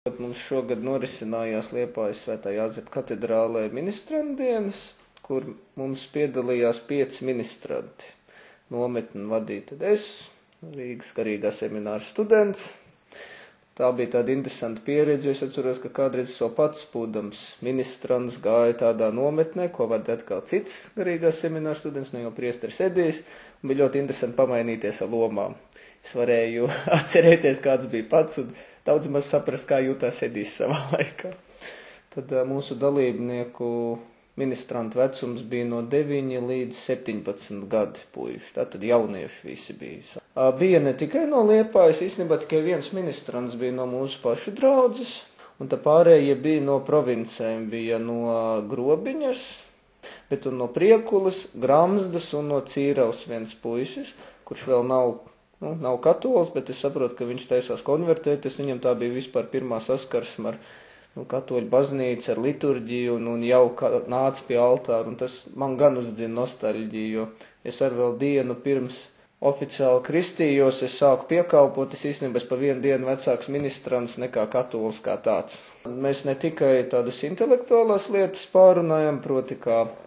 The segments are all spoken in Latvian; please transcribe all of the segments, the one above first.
Mums šogad norisinājās Liepājas Svētā Jāzepa katedrālē ministrantu dienas, kur mums piedalījās 5 ministranti. Nometni vadīja tad es, Rīgas garīgā semināra students. Tā bija tāda interesanta pieredze, jo es atceros, ka kādreiz es vēl pats, būdams ministrants, gāju tādā nometnē, ko vadīja atkal cits garīgās semināra students, jau priesteris Edijs, un bija ļoti interesanti pamainīties ar lomām. Es varēju atcerēties, kāds bija pats, un daudz maz saprast, kā jūtās Edijs savā laikā. Tad mūsu dalībnieku ministrantu vecums bija no 9 līdz 17 gadi puiši, tātad jaunieši visi bija. Bija ne tikai no Liepājas, īstenībā tikai viens ministrants bija no mūsu pašu draudzes, un tā pārējie bija no provincēm, bija no Grobiņas, bet un no Priekulas, Gramzdas un no Cīravas viens puisis, kurš vēl nav katolis, bet es saprotu, ka viņš taisās konvertēties, viņam tā bija vispār pirmā saskarsme ar katoļu baznīcu, ar liturģiju un jau nāca pie altāra, un tas man gan uzdzina nostalģiju, jo es ar vēl dienu pirms oficiāli kristījos, es sāku piekalpot, es īstenībā pa 1 dienu vecāks ministrants nekā katolis kā tāds. Mēs ne tikai tādas intelektuālās lietas pārunājam, proti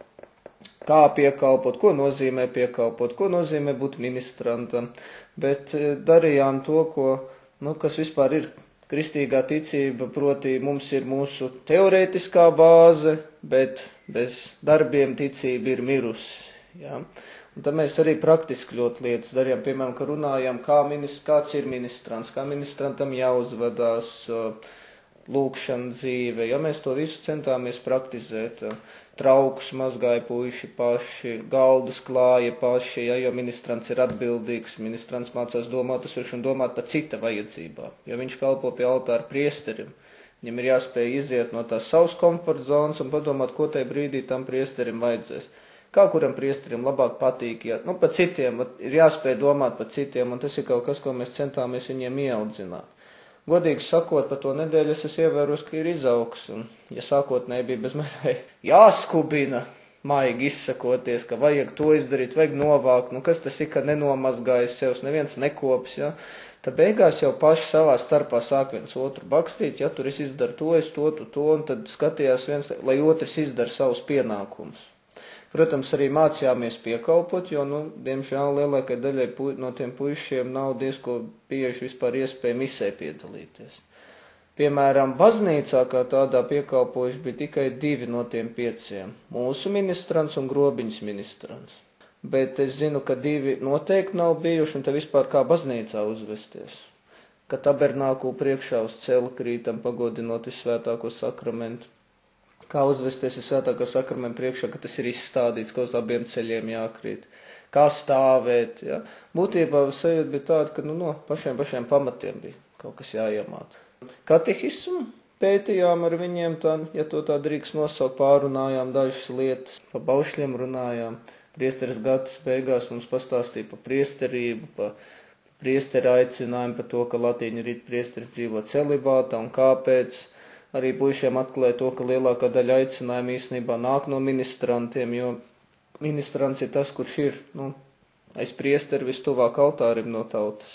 kā piekalpot, ko nozīmē piekalpot, ko nozīmē būt ministrantam, bet darījām to, kas vispār ir kristīgā ticība, proti mums ir mūsu teorētiskā bāze, bet bez darbiem ticība ir mirusi. Ja? Un tad mēs arī praktiski ļoti lietas darījām, piemēram, ka runājām, kāds ir ministrants, kā ministrantam jāuzvedās, lūkšana dzīve. Ja mēs to visu centāmies praktizēt, traukus mazgāja puiši paši, galdus klāja paši, jo ministrants ir atbildīgs, ministrants mācās domāt uz priekšu un domāt par cita vajadzībām. Jo viņš kalpo pie altāra priesterim, viņam ir jāspēj iziet no tās savas komforta zonas un padomāt, ko tajā brīdī tam priesterim vajadzēs. Kā kuram priesterim labāk patīk, par citiem, ir jāspēj domāt par citiem, un tas ir kaut kas, ko mēs centāmies viņiem ieaudzināt. Godīgi sakot, par to nedēļu es ievēros, ka ir izaugs, un ja sākotnēji bija bezmazliet jāskubina, maigi izsakoties, ka vajag to izdarīt, vajag novākt, kas tas ir, ka nenomazgājas sevs, neviens nekops, ja, tad beigās jau paši savā starpā sāk viens otru bakstīt, ja tur es izdaru to, es to, un tad skatījās viens, lai otrs izdara savus pienākumus. Protams, arī mācījāmies piekalpot, jo, diemžēl, lielākai daļai no tiem puišiem nav diezko bieži vispār iespēja misē piedalīties. Piemēram, baznīcā kā tādā piekalpojuši bija tikai 2 no tiem 5. Mūsu ministrants un Grobiņas ministrants. Bet es zinu, ka 2 noteikti nav bijuši, un te vispār kā baznīcā uzvesties. Ka tabernāku priekšā uz celkrītam pagodinot visvētāko sakramentu. Kā uzvesties ar svētākā sakramenta priekšā, ka tas ir izstādīts, ka uz abiem ceļiem jākrīt, kā stāvēt. Ja? Būtībā sajūta bija tāda, ka no pašiem pamatiem bija kaut kas jāiemāca. Katehismu pētījām ar viņiem, ja to tā drīkst nosaukt, pārunājām dažas lietas, pa baušļiem runājām. Priesteris Gatis beigās mums pastāstīja par priesterību, par priesteri aicinājumu, par to, ka latīņu rīt priesteris dzīvo celibātā un kāpēc. Arī puišiem atklāja to, ka lielākā daļa aicinājumu īstenībā nāk no ministrantiem, jo ministrants ir tas, kurš ir, aiz priesteri vistuvāk altārim no tautas.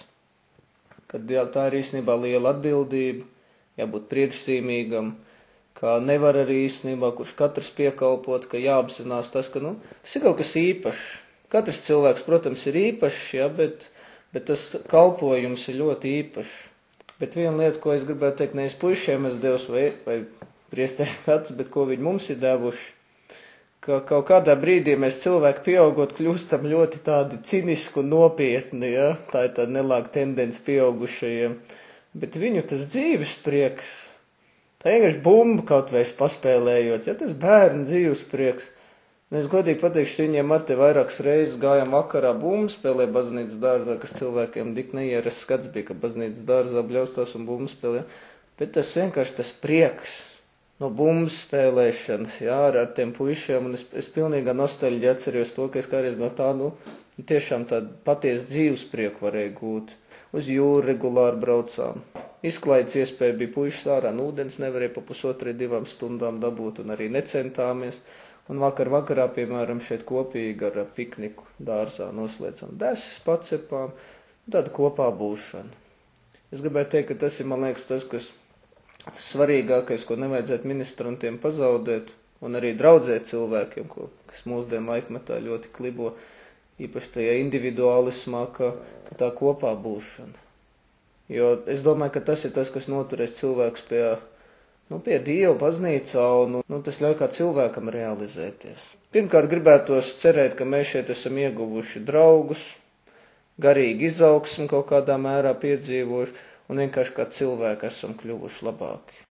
Kad tā ir īstenībā liela atbildība, jābūt priekšzīmīgam, ka nevar arī īstenībā, kurš katrs piekalpot, ka jāapzinās tas, ka, tas ir kaut kas īpašs. Katrs cilvēks, protams, ir īpašs, ja, bet tas kalpojums ir ļoti īpašs. Bet viena lieta, ko es gribētu teikt, nevis puišiem es devus vai priesteris Gatis, bet ko viņi mums ir devuši, ka kaut kādā brīdī mēs cilvēki pieaugot kļūstam ļoti tādi ciniski un nopietni, ja? Tā ir tāda nelāga tendence pieaugušajiem, bet viņu tas dzīves prieks, tā vienkārši bumba kaut vai paspēlējot, ja tas bērnu dzīves prieks. Es godīgi pateikšu, viņiem ar te vairākas reizes gājām vakarā bumbu spēlē baznīcas dārzā, kas cilvēkiem dik neierasts skats bija, ka baznīcas dārzā bļaustās un bumbu spēlē. Bet tas vienkārši tas prieks no bumbu spēlēšanas, jā, ar tiem puišiem, un es pilnīgā nostalģi atceros to, ka es kādreiz no tā, tiešām tādu patiesu dzīves prieku varēju gūt. Uz jūru regulāri braucām. Izklaides iespēja bija puišas ārā, ūdens nevarēja pa 1,5–2 stundām dabūt, un arī necentāmies. Un vakarā, piemēram, šeit kopīgi ar pikniku dārzā noslēdzam deses, pacepām, tāda kopā būšana. Es gribēju teikt, ka tas ir, man liekas, tas, kas svarīgākais, ko nevajadzētu ministrantiem pazaudēt, un arī draudzēt cilvēkiem, kas mūsdienu laikmetā ļoti klibo, īpaši tajā individuālismā, ka tā kopā būšana. Jo es domāju, ka tas ir tas, kas noturēs cilvēks pie Dieva baznīcā, un tas ļauj kā cilvēkam realizēties. Pirmkārt, gribētos cerēt, ka mēs šeit esam ieguvuši draugus, garīgi izaugsmi kaut kādā mērā piedzīvojuši, un vienkārši kā cilvēki esam kļuvuši labāki.